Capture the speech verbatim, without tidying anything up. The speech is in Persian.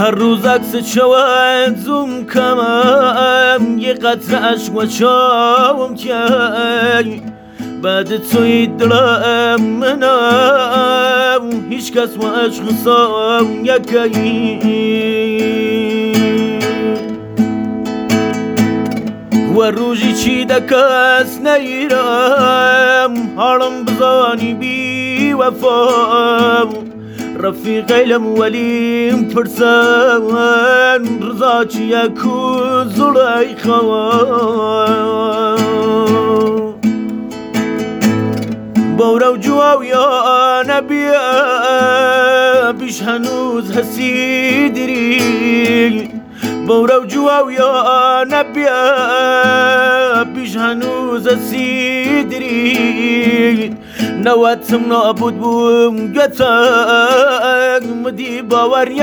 هر روز عکس چوت زوم کمم یه قطره عشق و چاوم کی بعد توی دلم منم هیچ کس و عشق سام یکی و روزی چی دکس نیرم حالم بزانی بی وفا رفیقی لم ولیم پرسان رضا چیه کو زلیخا بورو جواو یا نبیا بیش هنوز هسی دری بورو جواو یا نبیا بیش هنوز هسی دری نواتم نابود بوم گتاق مدی باور